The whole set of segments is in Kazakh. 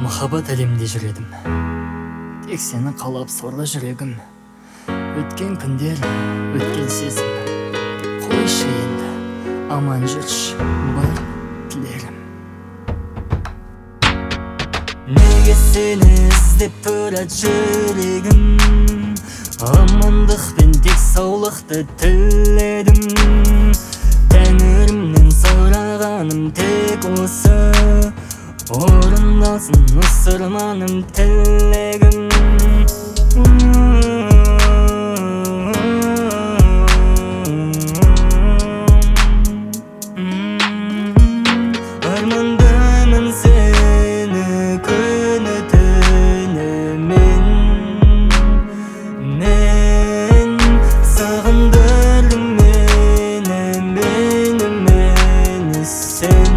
махаббат әлемінде жүр едім. Тек сені қалап сорлы жүрегім. Өткен күндер, өткен сезім. Қойшы енді, аман жүрші, бар тілерім. Неге сені іздеп ұрат жүрегім? Амандықпен тек саулықты тіледім. Тәңірімнен сұрағаным тек осы, орындалсын осы арманым тілегім. Армандаймын сені күні түні мен сағындырдың мені сен.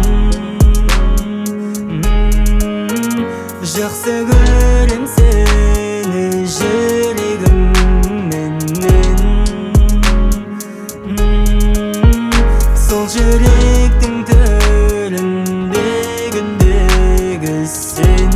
Жақсы көрем сені жүрегіммен мен. Сол жүректің төріндегіндегі сен.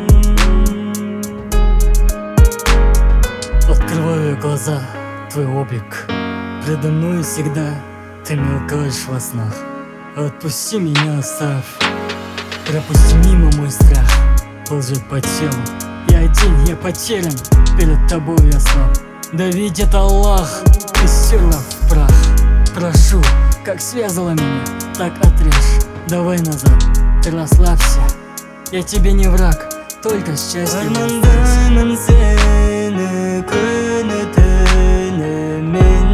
Открываю глаза, твой облик предо мной всегда. Ты мелькаешь во снах. Отпусти меня, оставь. Пропусти мимо мой страх. Ползет по телу. Я один, я потерян. Перед тобой я слаб. Да видит Аллах, ты стерла в прах. Прошу, как связала меня, так отрежь. Давай назад, ты расслабься. Я тебе не враг, только счастье. Армандаймын сені күні түні мен.